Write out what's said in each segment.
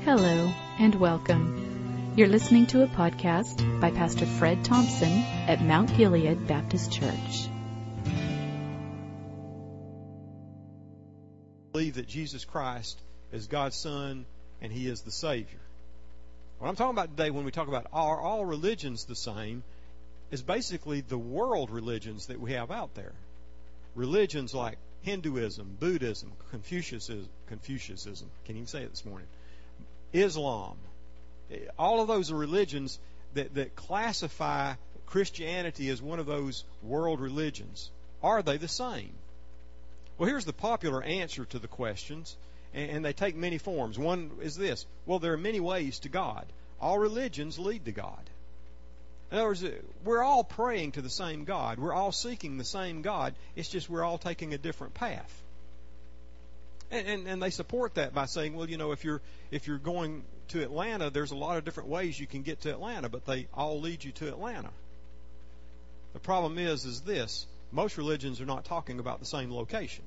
Hello and welcome. You're listening to a podcast by Pastor Fred Thompson at Mount Gilead Baptist Church. Believe that Jesus Christ is God's Son and He is the Savior. What I'm talking about today when we talk about are all religions the same is basically the world religions that we have out there. Religions like Hinduism, Buddhism, Confucianism, can't even say it this morning, Islam. All of those are religions that classify Christianity as one of those world religions. Are they the same? Well, here's the popular answer to the questions, and they take many forms. One is this: well, there are many ways to God. All religions lead to God. In other words, we're all praying to the same God. We're all seeking the same God. It's just we're all taking a different path. And they support that by saying, well, you know, if you're going to Atlanta, there's a lot of different ways you can get to Atlanta, but they all lead you to Atlanta. The problem is this: most religions are not talking about the same location.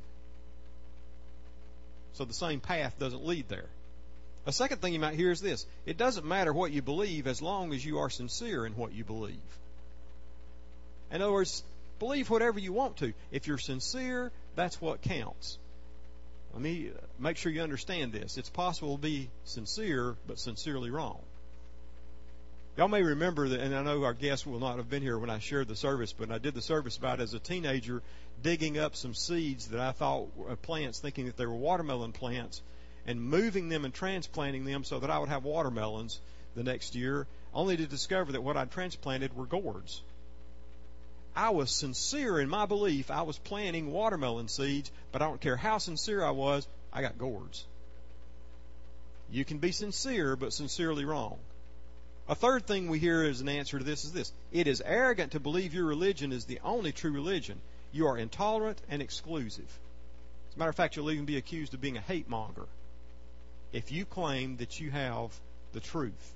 So the same path doesn't lead there. A second thing you might hear is this: it doesn't matter what you believe as long as you are sincere in what you believe. In other words, believe whatever you want to. If you're sincere, that's what counts. Let me make sure you understand this. It's possible to be sincere, but sincerely wrong. Y'all may remember that, and I know our guests will not have been here when I shared the service, but I did the service about, as a teenager, digging up some seeds that I thought were plants, thinking that they were watermelon plants, and moving them and transplanting them so that I would have watermelons the next year, only to discover that what I'd transplanted were gourds. I was sincere in my belief. I was planting watermelon seeds, but I don't care how sincere I was, I got gourds. You can be sincere, but sincerely wrong. A third thing we hear as an answer to this is this: it is arrogant to believe your religion is the only true religion. You are intolerant and exclusive. As a matter of fact, you'll even be accused of being a hate monger if you claim that you have the truth.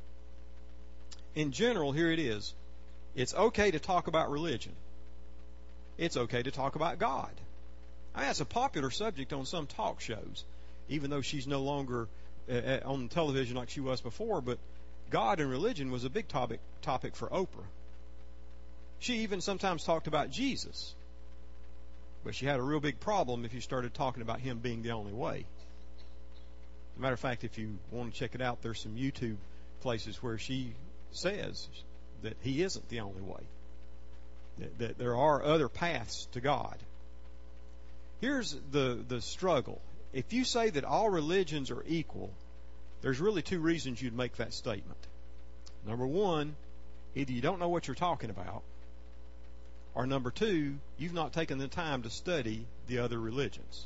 In general, here it is: it's okay to talk about religion. It's okay to talk about God. I mean, that's a popular subject on some talk shows, even though she's no longer on television like she was before. But God and religion was a big topic for Oprah. She even sometimes talked about Jesus, but she had a real big problem if you started talking about Him being the only way. As a matter of fact, if you want to check it out, there's some YouTube places where she says that He isn't the only way, that there are other paths to God. Here's the struggle. If you say that all religions are equal, there's really two reasons you'd make that statement. Number one, either you don't know what you're talking about, or number two, you've not taken the time to study the other religions.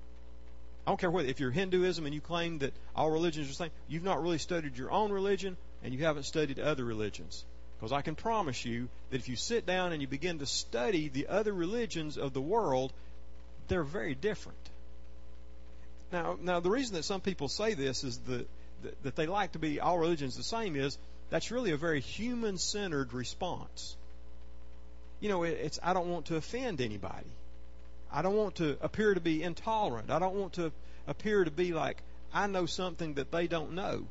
I don't care whether, if you're Hinduism and you claim that all religions are the same, you've not really studied your own religion and you haven't studied other religions. Because I can promise you that if you sit down and you begin to study the other religions of the world, they're very different. Now the reason that some people say this is that they like to be all religions the same is that's really a very human-centered response. You know, it's I don't want to offend anybody. I don't want to appear to be intolerant. I don't want to appear to be like I know something that they don't know.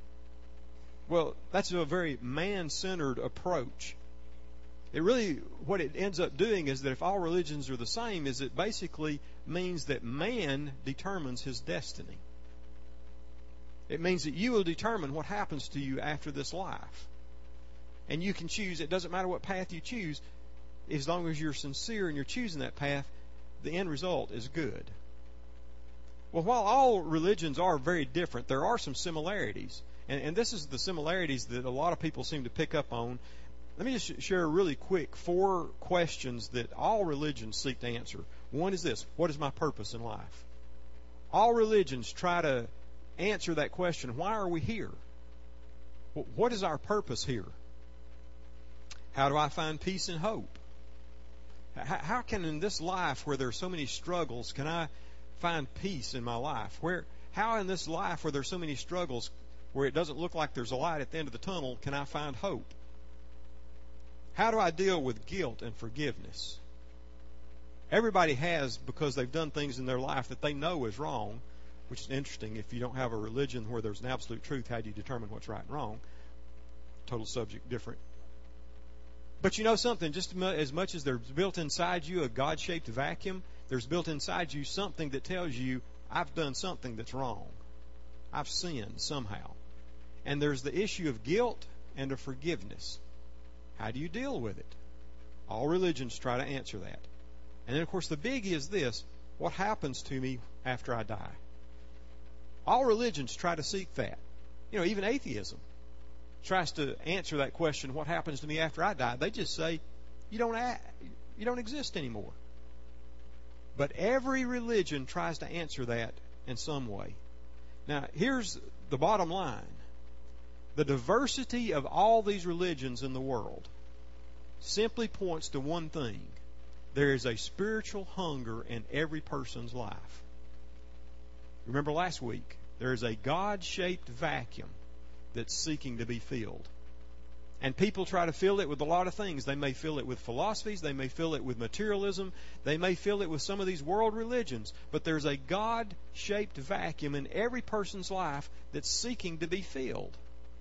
Well, that's a very man-centered approach. What it ends up doing is that if all religions are the same, is it basically means that man determines his destiny. It means that you will determine what happens to you after this life. And you can choose. It doesn't matter what path you choose. As long as you're sincere and you're choosing that path, the end result is good. Well, while all religions are very different, there are some similarities. And this is the similarities that a lot of people seem to pick up on. Let me just share really quick 4 questions that all religions seek to answer. One is this: what is my purpose in life? All religions try to answer that question. Why are we here? What is our purpose here? How do I find peace and hope? How can in this life where there are so many struggles, can I find peace in my life? How in this life where there are so many struggles, where it doesn't look like there's a light at the end of the tunnel, can I find hope? How do I deal with guilt and forgiveness? Everybody has, because they've done things in their life that they know is wrong, which is interesting. If you don't have a religion where there's an absolute truth, how do you determine what's right and wrong? Total subject different. But you know something, just as much as there's built inside you a God-shaped vacuum, there's built inside you something that tells you, I've done something that's wrong. I've sinned somehow. And there's the issue of guilt and of forgiveness. How do you deal with it? All religions try to answer that. And then, of course, the biggie is this: what happens to me after I die? All religions try to seek that. You know, even atheism tries to answer that question, what happens to me after I die? They just say, you don't exist anymore. But every religion tries to answer that in some way. Now, here's the bottom line. The diversity of all these religions in the world simply points to one thing. There is a spiritual hunger in every person's life. Remember last week, there is a God-shaped vacuum that's seeking to be filled. And people try to fill it with a lot of things. They may fill it with philosophies. They may fill it with materialism. They may fill it with some of these world religions. But there's a God-shaped vacuum in every person's life that's seeking to be filled.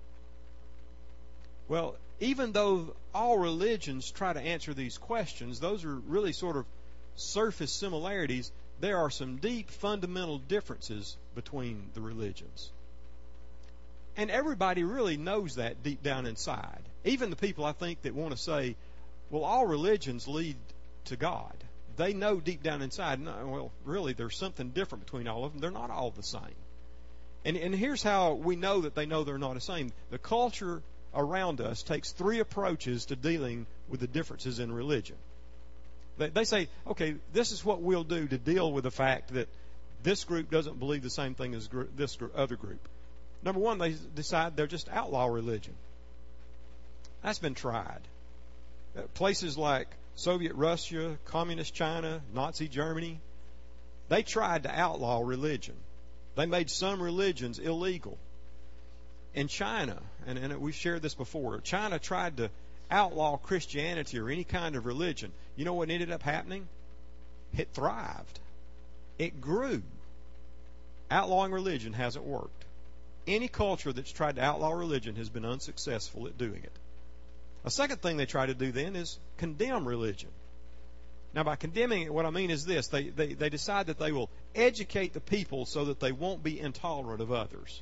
Well, even though all religions try to answer these questions, those are really sort of surface similarities. There are some deep fundamental differences between the religions. And everybody really knows that deep down inside. Even the people, I think, that want to say, well, all religions lead to God. They know deep down inside, no, well, really, there's something different between all of them. They're not all the same. And here's how we know that they know they're not the same. The culture around us takes three approaches to dealing with the differences in religion. They say, okay, this is what we'll do to deal with the fact that this group doesn't believe the same thing as this other group. Number one, they decide they'll just outlaw religion. That's been tried. Places like Soviet Russia, Communist China, Nazi Germany, they tried to outlaw religion. They made some religions illegal. In China, and we've shared this before, China tried to outlaw Christianity or any kind of religion. You know what ended up happening? It thrived. It grew. Outlawing religion hasn't worked. Any culture that's tried to outlaw religion has been unsuccessful at doing it. A second thing they try to do then is condemn religion. Now, by condemning it, what I mean is this. They decide that they will educate the people so that they won't be intolerant of others.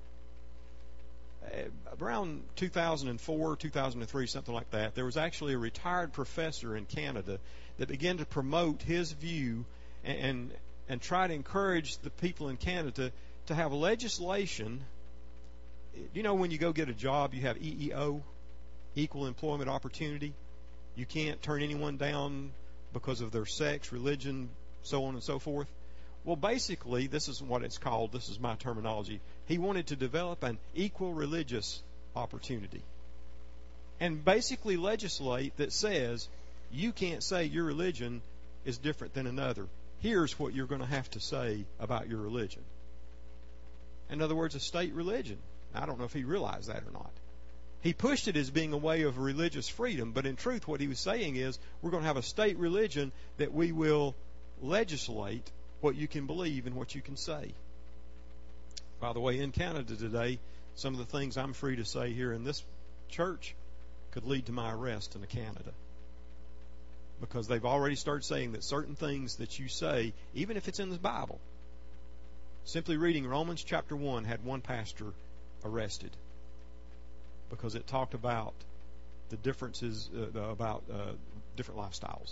Around 2004, 2003, something like that, there was actually a retired professor in Canada that began to promote his view and try to encourage the people in Canada to have legislation. You know, when you go get a job, you have EEO, Equal Employment Opportunity. You can't turn anyone down because of their sex, religion, so on and so forth. Well, basically, this is what it's called. This is my terminology. He wanted to develop an equal religious opportunity and basically legislate that says you can't say your religion is different than another. Here's what you're going to have to say about your religion. In other words, a state religion. I don't know if he realized that or not. He pushed it as being a way of religious freedom, but in truth what he was saying is we're going to have a state religion that we will legislate what you can believe and what you can say. By the way, in Canada today, some of the things I'm free to say here in this church could lead to my arrest in Canada. Because they've already started saying that certain things that you say, even if it's in the Bible, simply reading Romans chapter 1 had one pastor arrested because it talked about the differences, about different lifestyles.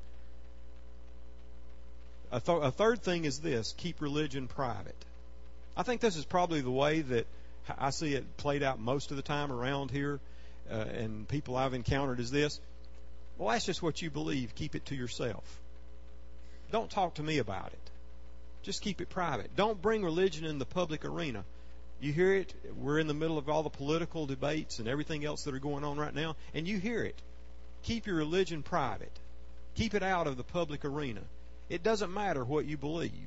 A third thing is this: keep religion private. I think this is probably the way that I see it played out most of the time around here, and people I've encountered is this: well, that's just what you believe. Keep it to yourself. Don't talk to me about it. Just keep it private. Don't bring religion in the public arena. You hear it. We're in the middle of all the political debates and everything else that are going on right now, and you hear it. Keep your religion private. Keep it out of the public arena. It doesn't matter what you believe.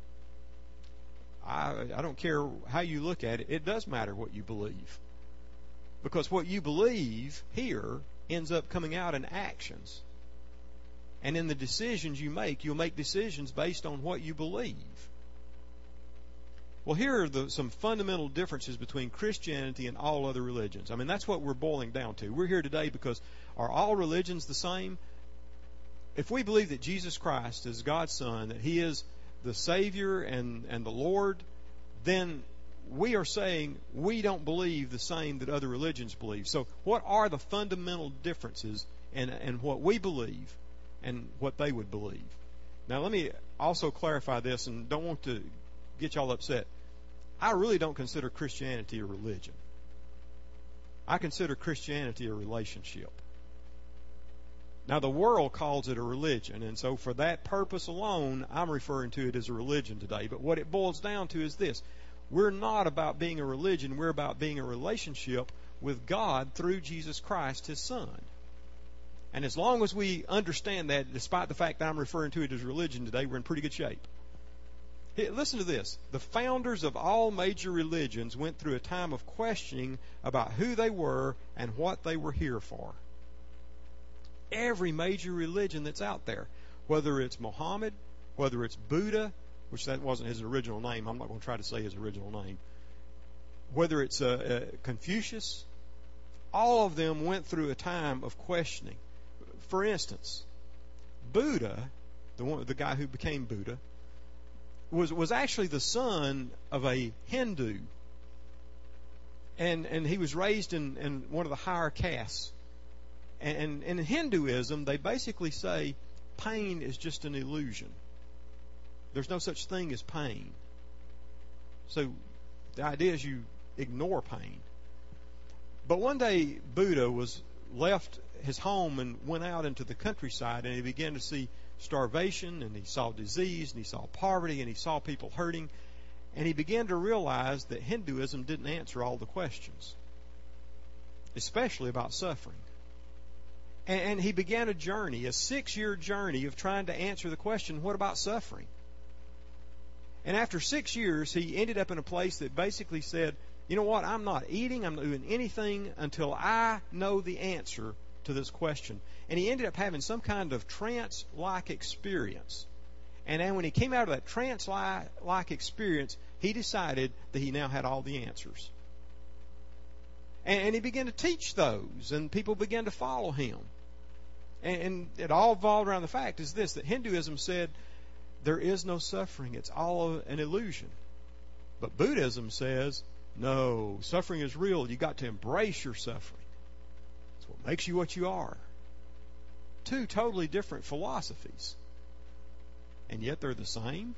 I don't care how you look at it. It does matter what you believe. Because what you believe here ends up coming out in actions. And in the decisions you make, you'll make decisions based on what you believe. Well, here are some fundamental differences between Christianity and all other religions. I mean, that's what we're boiling down to. We're here today because are all religions the same? If we believe that Jesus Christ is God's Son, that He is the Savior and the Lord, then we are saying we don't believe the same that other religions believe. So what are the fundamental differences in what we believe and what they would believe? Now, let me also clarify this, and don't want to get y'all upset. I really don't consider Christianity a religion. I consider Christianity a relationship. Now, the world calls it a religion, and so for that purpose alone, I'm referring to it as a religion today. But what it boils down to is this. We're not about being a religion. We're about being a relationship with God through Jesus Christ, His Son. And as long as we understand that, despite the fact that I'm referring to it as religion today, we're in pretty good shape. Hey, listen to this. The founders of all major religions went through a time of questioning about who they were and what they were here for. Every major religion that's out there, whether it's Muhammad, whether it's Buddha, which that wasn't his original name. I'm not going to try to say his original name. Whether it's Confucius, all of them went through a time of questioning. For instance, Buddha, the guy who became Buddha, was actually the son of a Hindu. And he was raised in one of the higher castes. And in Hinduism, they basically say pain is just an illusion. There's no such thing as pain. So the idea is you ignore pain. But one day, Buddha left his home and went out into the countryside, and he began to see starvation, and he saw disease, and he saw poverty, and he saw people hurting. And he began to realize that Hinduism didn't answer all the questions, especially about suffering. And he began a journey, a 6-year journey of trying to answer the question, what about suffering? And after 6 years, he ended up in a place that basically said, you know what, I'm not eating, I'm not doing anything until I know the answer to this question. And he ended up having some kind of trance-like experience. And then when he came out of that trance-like experience, he decided that he now had all the answers. And he began to teach those, and people began to follow him. And it all evolved around the fact is this, that Hinduism said there is no suffering. It's all an illusion. But Buddhism says, no, suffering is real. You've got to embrace your suffering. It's what makes you what you are. Two totally different philosophies. And yet they're the same.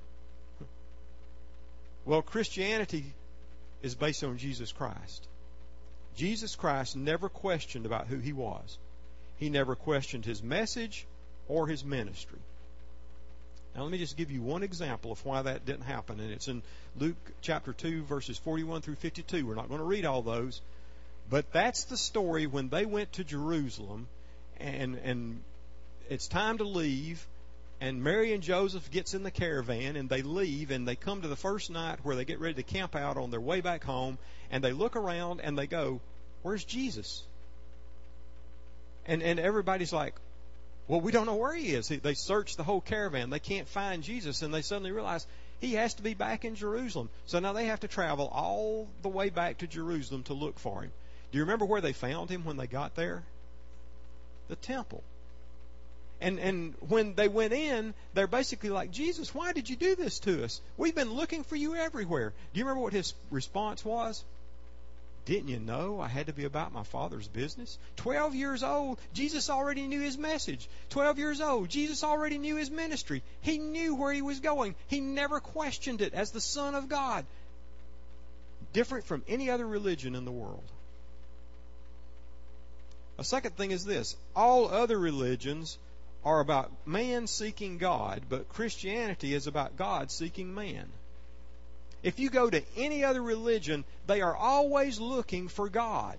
Well, Christianity is based on Jesus Christ. Jesus Christ never questioned about who He was. He never questioned His message or His ministry. Now let me just give you one example of why that didn't happen, and it's in Luke chapter 2, verses 41 through 52. We're not going to read all those, but that's the story when they went to Jerusalem, and it's time to leave, and Mary and Joseph gets in the caravan, and they leave, and they come to the first night where they get ready to camp out on their way back home, and they look around, and they go, where's Jesus? And everybody's like, well, we don't know where He is. They search the whole caravan. They can't find Jesus, and they suddenly realize He has to be back in Jerusalem. So now they have to travel all the way back to Jerusalem to look for Him. Do you remember where they found Him when they got there? The temple. And when they went in, they're basically like, Jesus, why did you do this to us? We've been looking for you everywhere. Do you remember what His response was? Didn't you know I had to be about my Father's business? 12 years old, Jesus already knew His message. 12 years old, Jesus already knew His ministry. He knew where He was going. He never questioned it as the Son of God. Different from any other religion in the world. A second thing is this. All other religions are about man seeking God, but Christianity is about God seeking man. If you go to any other religion, they are always looking for God.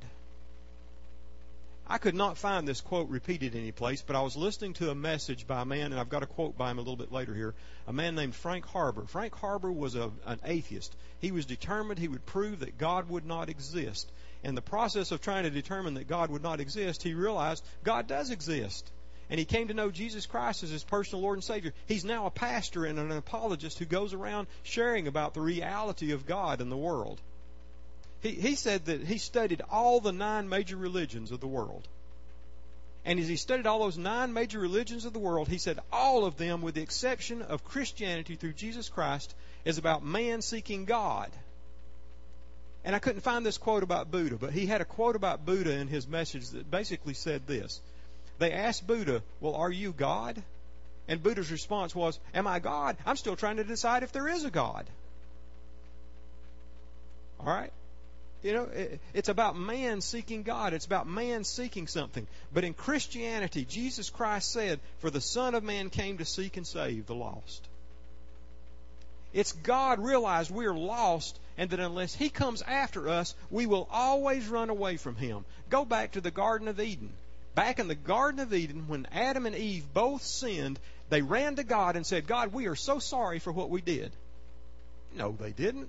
I could not find this quote repeated any place, but I was listening to a message by a man, and I've got a quote by him a little bit later here, a man named Frank Harbor. Frank Harbor was an atheist. He was determined he would prove that God would not exist. In the process of trying to determine that God would not exist, he realized God does exist. and he came to know Jesus Christ as his personal Lord and Savior. He's now a pastor and an apologist who goes around sharing about the reality of God in the world. He said that he studied all the 9 major religions of the world. And as he studied all those 9 major religions of the world, he said all of them, with the exception of Christianity through Jesus Christ, is about man seeking God. And I couldn't find this quote about Buddha, but he had a quote about Buddha in his message that basically said this. They asked Buddha, well, are you God? And Buddha's response was, am I God? I'm still trying to decide if there is a God. All right? You know, it's about man seeking God. It's about man seeking something. But in Christianity, Jesus Christ said, for the Son of Man came to seek and save the lost. It's God realized we are lost, and that unless He comes after us, we will always run away from Him. Go back to the Garden of Eden. Back in the Garden of Eden, when Adam and Eve both sinned, they ran to God and said, God, we are so sorry for what we did. No, they didn't.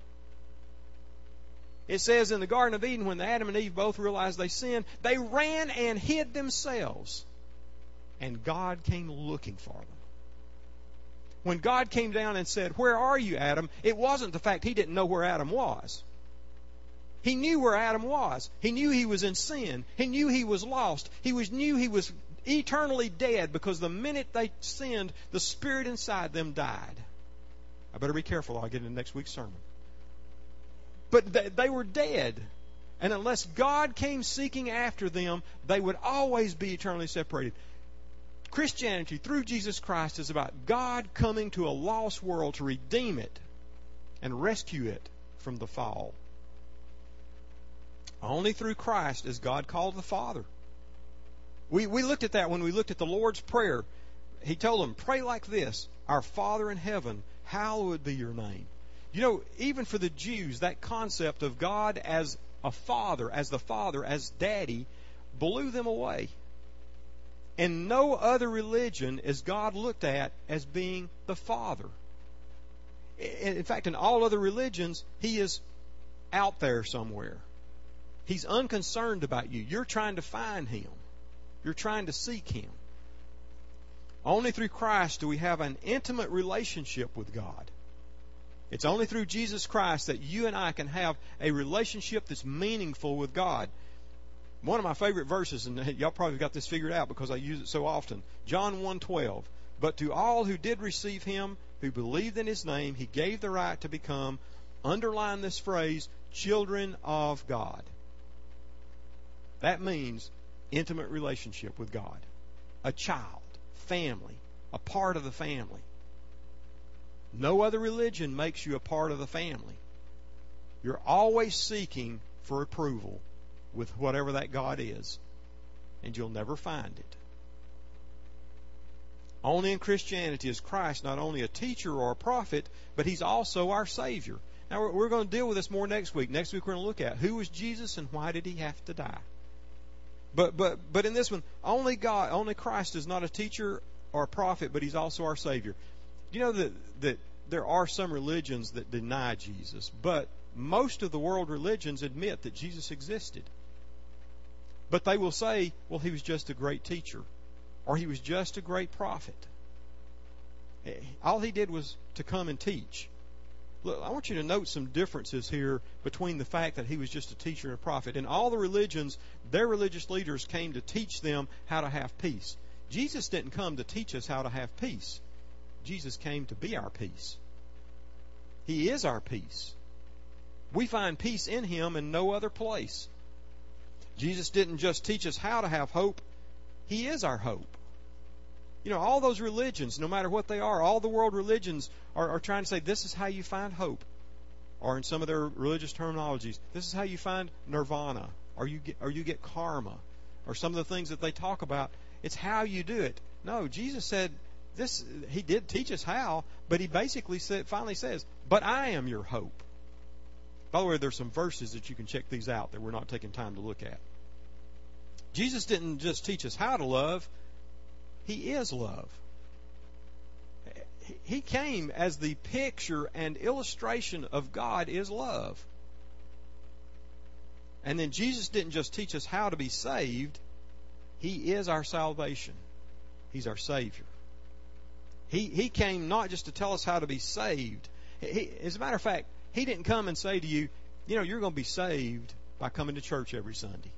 It says in the Garden of Eden, when Adam and Eve both realized they sinned, they ran and hid themselves. And God came looking for them. When God came down and said, where are you, Adam? It wasn't the fact He didn't know where Adam was. He knew where Adam was. He knew he was in sin. He knew he was lost. Knew he was eternally dead, because the minute they sinned, the spirit inside them died. I better be careful. I'll get into next week's sermon. But they were dead. And unless God came seeking after them, they would always be eternally separated. Christianity, through Jesus Christ, is about God coming to a lost world to redeem it and rescue it from the fall. Only through Christ is God called the Father. We looked at that when we looked at the Lord's Prayer. He told them, pray like this, our Father in heaven, hallowed be your name. You know, even for the Jews, that concept of God as a father, as daddy, blew them away. In no other religion is God looked at as being the Father. In fact, in all other religions, He is out there somewhere. He's unconcerned about you. You're trying to find Him. You're trying to seek Him. Only through Christ do we have an intimate relationship with God. It's only through Jesus Christ that you and I can have a relationship that's meaningful with God. One of my favorite verses, and y'all probably got this figured out because I use it so often, John 1:12. But to all who did receive Him, who believed in His name, He gave the right to become, underline this phrase, children of God. That means intimate relationship with God. A child, family, a part of the family. No other religion makes you a part of the family. You're always seeking for approval with whatever that God is, and you'll never find it. Only in Christianity is Christ not only a teacher or a prophet, but He's also our Savior. Now, we're going to deal with this more next week. Next week we're going to look at who was Jesus and why did He have to die. But in this one, only Christ is not a teacher or a prophet, but He's also our Savior. You know that there are some religions that deny Jesus, but most of the world religions admit that Jesus existed. But they will say, well, He was just a great teacher, or He was just a great prophet. All He did was to come and teach. Look, I want you to note some differences here between the fact that He was just a teacher and a prophet. In all the religions, their religious leaders came to teach them how to have peace. Jesus didn't come to teach us how to have peace. Jesus came to be our peace. He is our peace. We find peace in Him in no other place. Jesus didn't just teach us how to have hope. He is our hope. You know, all those religions, no matter what they are, all the world religions are trying to say this is how you find hope. Or in some of their religious terminologies, this is how you find nirvana. Or you get karma. Or some of the things that they talk about. It's how you do it. No, Jesus said this. He did teach us how, but He basically finally says, but I am your hope. By the way, there's some verses that you can check these out that we're not taking time to look at. Jesus didn't just teach us how to love. He is love. He came as the picture and illustration of God is love. And then Jesus didn't just teach us how to be saved. He is our salvation. He's our Savior. He came not just to tell us how to be saved. As a matter of fact, He didn't come and say to you, you're going to be saved by coming to church every Sunday.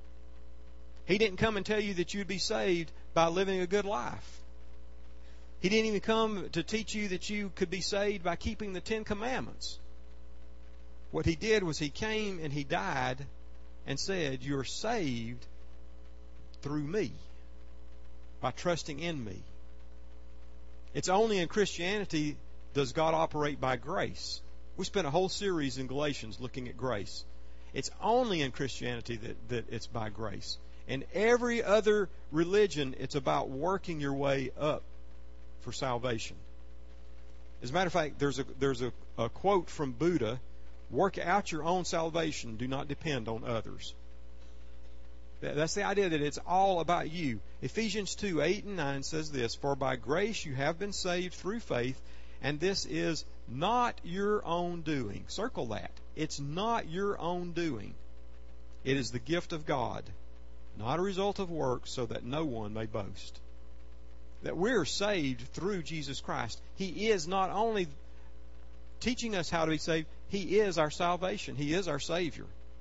He didn't come and tell you that you'd be saved by living a good life. He didn't even come to teach you that you could be saved by keeping the 10 Commandments. What He did was He came and He died and said, you're saved through me, by trusting in me. It's only in Christianity does God operate by grace. We spent a whole series in Galatians looking at grace. It's only in Christianity that it's by grace. In every other religion, it's about working your way up for salvation. As a matter of fact, there's a quote from Buddha, work out your own salvation, do not depend on others. That's the idea that it's all about you. Ephesians 2:8-9 says this, for by grace you have been saved through faith, and this is not your own doing. Circle that. It's not your own doing. It is the gift of God, not a result of works, so that no one may boast. That we're saved through Jesus Christ. He is not only teaching us how to be saved, He is our salvation. He is our Savior.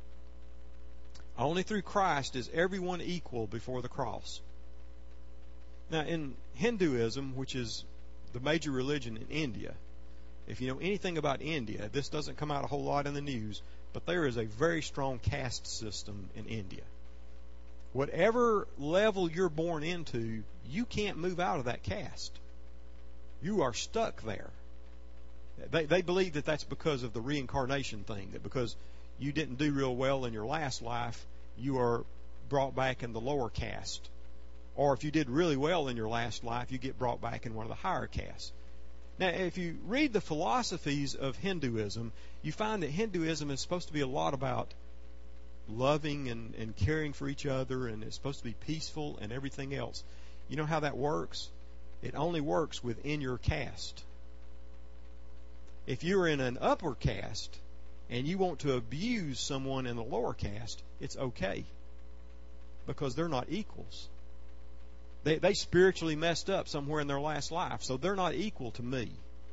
Only through Christ is everyone equal before the cross. Now, in Hinduism, which is the major religion in India, if you know anything about India, this doesn't come out a whole lot in the news, but there is a very strong caste system in India. Whatever level you're born into, you can't move out of that caste. You are stuck there. They believe that that's because of the reincarnation thing, that because you didn't do real well in your last life, you are brought back in the lower caste. Or if you did really well in your last life, you get brought back in one of the higher castes. Now, if you read the philosophies of Hinduism, you find that Hinduism is supposed to be a lot about loving and caring for each other, and it's supposed to be peaceful and everything else. You know how that works? It only works within your caste. If you're in an upper caste and you want to abuse someone in the lower caste, it's okay, because they're not equals. They spiritually messed up somewhere in their last life, so they're not equal to me.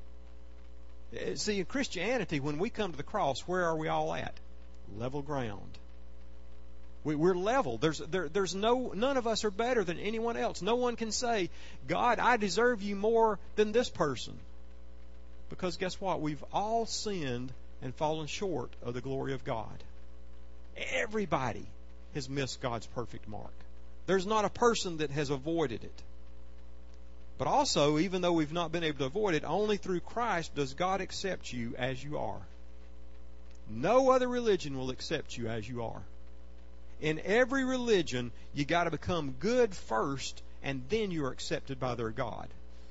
See, in Christianity, when we come to the cross, where are we all at? Level ground. We're level. There's none of us are better than anyone else. No one can say, God, I deserve you more than this person. Because guess what? We've all sinned and fallen short of the glory of God. Everybody has missed God's perfect mark. There's not a person that has avoided it. But also, even though we've not been able to avoid it, only through Christ does God accept you as you are. No other religion will accept you as you are. In every religion, you got to become good first, and then you are accepted by their God.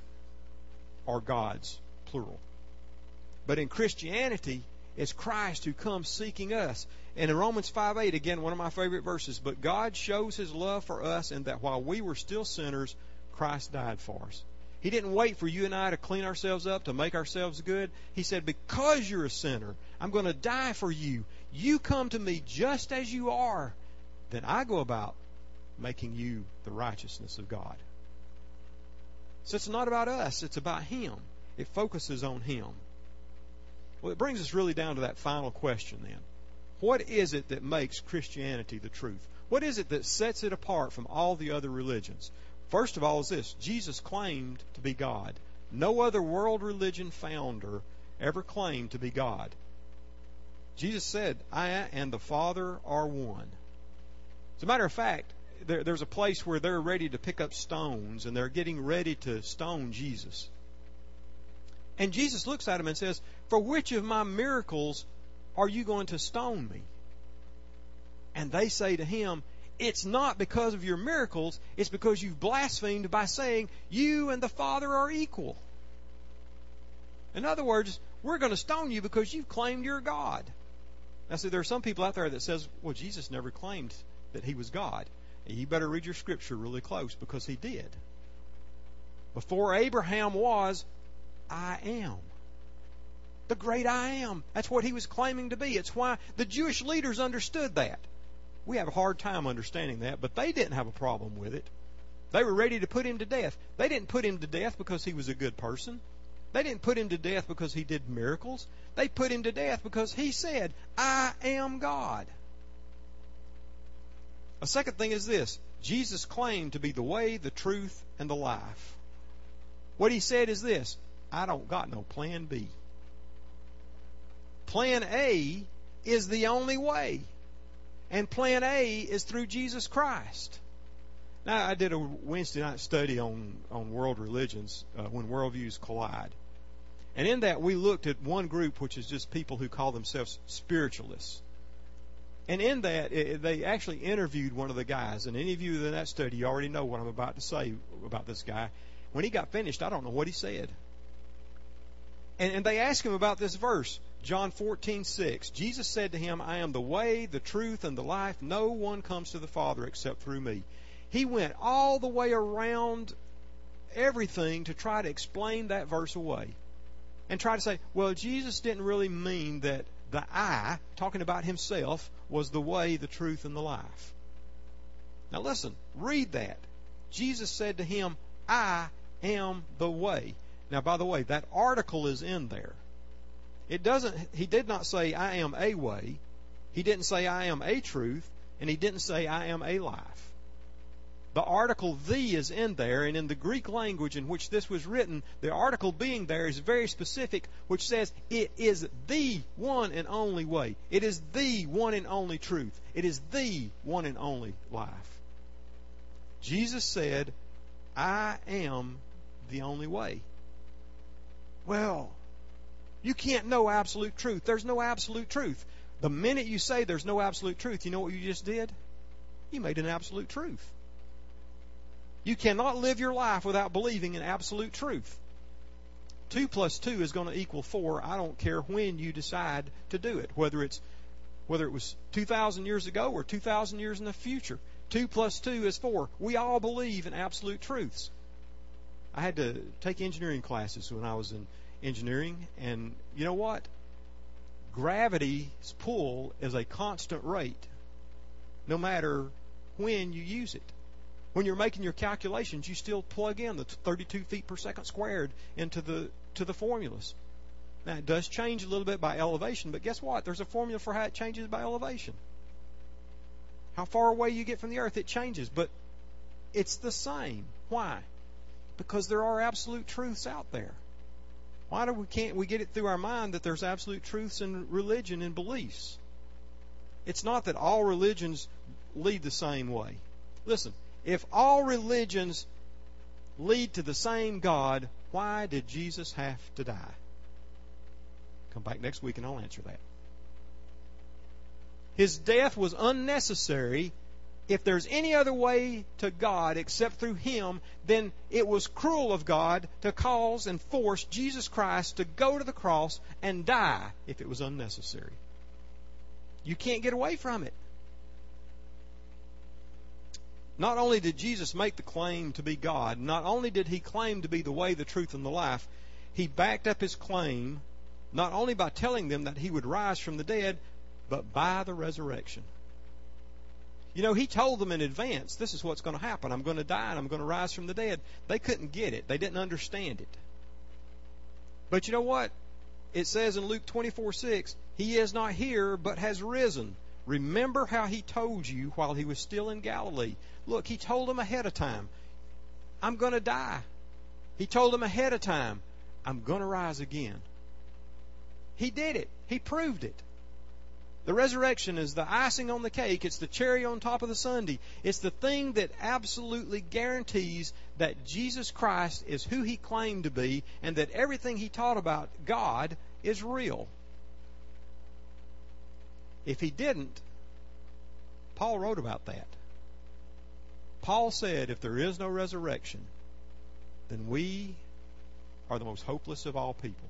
Or gods, plural. But in Christianity, it's Christ who comes seeking us. And in Romans 5:8, again, one of my favorite verses, but God shows His love for us in that while we were still sinners, Christ died for us. He didn't wait for you and I to clean ourselves up, to make ourselves good. He said, because you're a sinner, I'm going to die for you. You come to me just as you are. Then I go about making you the righteousness of God. So it's not about us, it's about Him. It focuses on Him. Well, it brings us really down to that final question then. What is it that makes Christianity the truth? What is it that sets it apart from all the other religions? First of all is this: Jesus claimed to be God. No other world religion founder ever claimed to be God. Jesus said, I and the Father are one. As a matter of fact, there's a place where they're ready to pick up stones, and they're getting ready to stone Jesus. And Jesus looks at him and says, for which of my miracles are you going to stone me? And they say to him, it's not because of your miracles, it's because you've blasphemed by saying you and the Father are equal. In other words, we're going to stone you because you've claimed you're God. Now, see, there are some people out there that says, well, Jesus never claimed that He was God. And you better read your scripture really close, because He did. Before Abraham was, I am. The great I am. That's what He was claiming to be. It's why the Jewish leaders understood that. We have a hard time understanding that, but they didn't have a problem with it. They were ready to put him to death. They didn't put him to death because he was a good person. They didn't put him to death because he did miracles. They put him to death because he said, I am God. A second thing is this. Jesus claimed to be the way, the truth, and the life. What he said is this: I don't got no plan B. Plan A is the only way. And plan A is through Jesus Christ. Now, I did a Wednesday night study on world religions, when worldviews collide. And in that, we looked at one group, which is just people who call themselves spiritualists. And in that, they actually interviewed one of the guys. And any of you in that study, you already know what I'm about to say about this guy. When he got finished, I don't know what he said. And they asked him about this verse, John 14:6. Jesus said to him, I am the way, the truth, and the life. No one comes to the Father except through me. He went all the way around everything to try to explain that verse away. And try to say, well, Jesus didn't really mean that the I, talking about himself, was the way, the truth, and the life. Now listen, read that. Jesus said to him, I am the way. Now, by the way, that article is in there. He did not say, I am a way. He didn't say, I am a truth. And he didn't say, I am a life. The article the is in there, and in the Greek language in which this was written, the article being there is very specific, which says it is the one and only way. It is the one and only truth. It is the one and only life. Jesus said, I am the only way. Well, you can't know absolute truth. There's no absolute truth. The minute you say there's no absolute truth, you know what you just did? You made an absolute truth. You cannot live your life without believing in absolute truth. 2 plus 2 is going to equal 4. I don't care when you decide to do it, whether it was 2,000 years ago or 2,000 years in the future. 2 plus 2 is 4. We all believe in absolute truths. I had to take engineering classes when I was in engineering, and you know what? Gravity's pull is a constant rate, no matter when you use it. When you're making your calculations, you still plug in the 32 feet per second squared into the formulas. Now, it does change a little bit by elevation, but guess what? There's a formula for how it changes by elevation. How far away you get from the earth, it changes, but it's the same. Why? Because there are absolute truths out there. Why can't we get it through our mind that there's absolute truths in religion and beliefs? It's not that all religions lead the same way. Listen, if all religions lead to the same God, why did Jesus have to die? Come back next week and I'll answer that. His death was unnecessary. If there's any other way to God except through Him, then it was cruel of God to cause and force Jesus Christ to go to the cross and die if it was unnecessary. You can't get away from it. Not only did Jesus make the claim to be God, not only did He claim to be the way, the truth, and the life, He backed up His claim not only by telling them that He would rise from the dead, but by the resurrection. You know, He told them in advance, this is what's going to happen. I'm going to die and I'm going to rise from the dead. They couldn't get it. They didn't understand it. But you know what? It says in Luke 24:6, He is not here, but has risen. Remember how He told you while He was still in Galilee. Look, He told them ahead of time, I'm going to die. He told them ahead of time, I'm going to rise again. He did it. He proved it. The resurrection is the icing on the cake. It's the cherry on top of the sundae. It's the thing that absolutely guarantees that Jesus Christ is who He claimed to be and that everything He taught about God is real. If He didn't, Paul wrote about that. Paul said, if there is no resurrection, then we are the most hopeless of all people.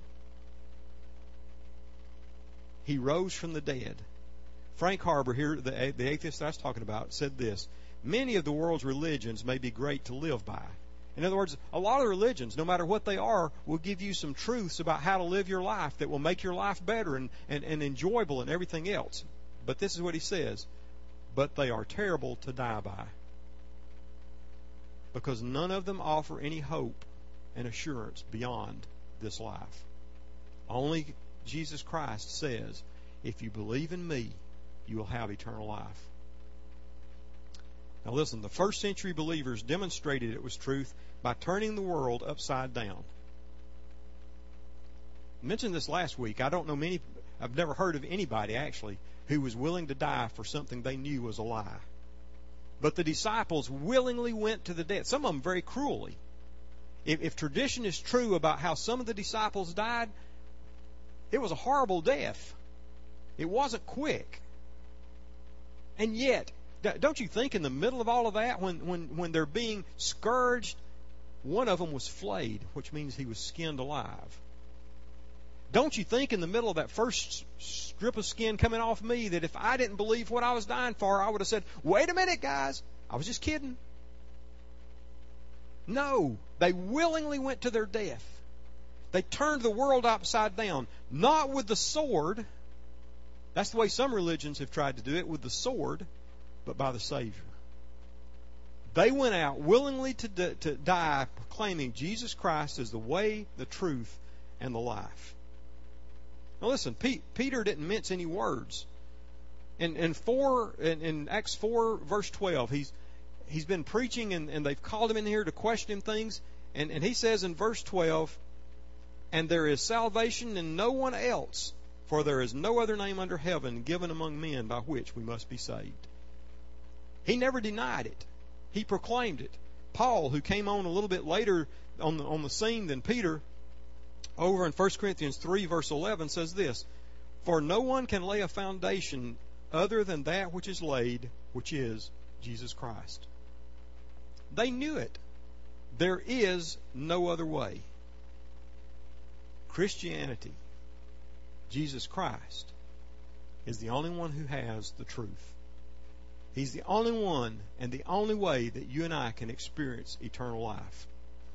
He rose from the dead. Frank Harbor here, the atheist that I was talking about, said this: many of the world's religions may be great to live by. In other words, a lot of religions, no matter what they are, will give you some truths about how to live your life that will make your life better and enjoyable and everything else. But this is what he says: but they are terrible to die by. because none of them offer any hope and assurance beyond this life. Only Jesus Christ says, if you believe in me, you will have eternal life. Now listen, the first century believers demonstrated it was truth by turning the world upside down. I mentioned this last week. I've never heard of anybody actually who was willing to die for something they knew was a lie. But the disciples willingly went to the death, some of them very cruelly. If tradition is true about how some of the disciples died, it was a horrible death. It wasn't quick. And yet, don't you think in the middle of all of that, when they're being scourged, one of them was flayed, which means he was skinned alive. Don't you think in the middle of that first strip of skin coming off me that if I didn't believe what I was dying for, I would have said, wait a minute, guys, I was just kidding. No, they willingly went to their death. They turned the world upside down, not with the sword. That's the way some religions have tried to do it, with the sword, but by the Savior. They went out willingly to die, proclaiming Jesus Christ as the way, the truth, and the life. Now listen, Peter didn't mince any words. In Acts 4, verse 12, he's been preaching, and they've called him in here to question him things, and he says in verse 12, and there is salvation in no one else, for there is no other name under heaven given among men by which we must be saved. He never denied it. He proclaimed it. Paul, who came on a little bit later on the scene than Peter, over in 1 Corinthians 3, verse 11, says this, for no one can lay a foundation other than that which is laid, which is Jesus Christ. They knew it. There is no other way. Christianity, Jesus Christ, is the only one who has the truth. He's the only one and the only way that you and I can experience eternal life.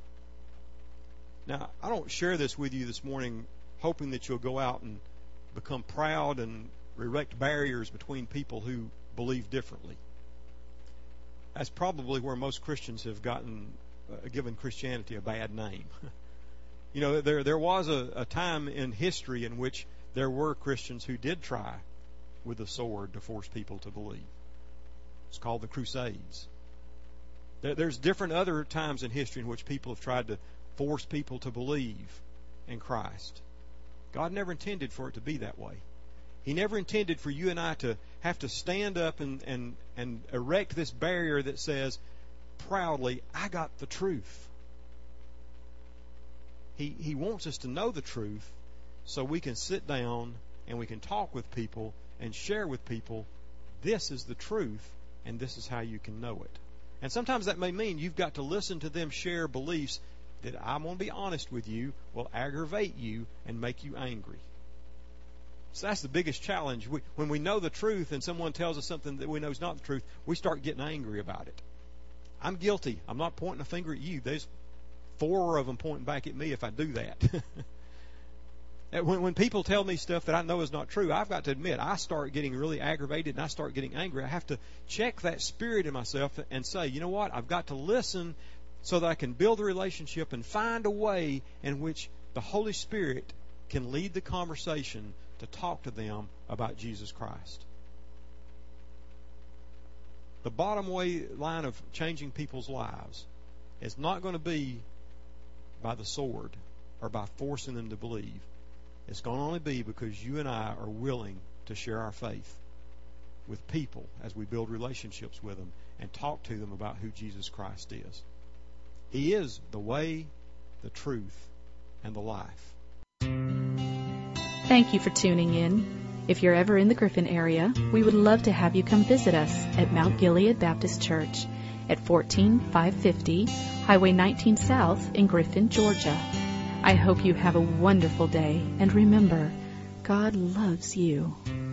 Now, I don't share this with you this morning hoping that you'll go out and become proud and erect barriers between people who believe differently. That's probably where most Christians have given Christianity a bad name. You know, there was a time in history in which there were Christians who did try with a sword to force people to believe. It's called the Crusades. There's different other times in history in which people have tried to force people to believe in Christ. God never intended for it to be that way. He never intended for you and I to have to stand up and erect this barrier that says proudly, I got the truth. He wants us to know the truth so we can sit down and we can talk with people and share with people, this is the truth and this is how you can know it. And sometimes that may mean you've got to listen to them share beliefs that, I'm going to be honest with you, will aggravate you and make you angry. So that's the biggest challenge. When we know the truth and someone tells us something that we know is not the truth, we start getting angry about it. I'm guilty. I'm not pointing a finger at you. There's 4 of them pointing back at me if I do that. When people tell me stuff that I know is not true, I've got to admit, I start getting really aggravated and I start getting angry. I have to check that spirit in myself and say, you know what? I've got to listen so that I can build a relationship and find a way in which the Holy Spirit can lead the conversation to talk to them about Jesus Christ. The bottom line of changing people's lives is not going to be by the sword or by forcing them to believe. It's going to only be because you and I are willing to share our faith with people as we build relationships with them and talk to them about who Jesus Christ is. He is the way, the truth, and the life. Thank you for tuning in. If you're ever in the Griffin area, we would love to have you come visit us at Mount Gilead Baptist Church at 14550 Highway 19 South in Griffin, Georgia. I hope you have a wonderful day, and remember, God loves you.